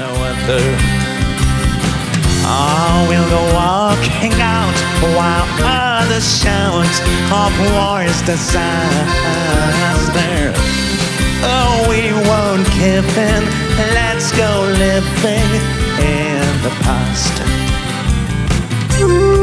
weather. Oh, we'll go walking out while others shout of war's disaster. Oh, we won't give in. Let's go living in the past.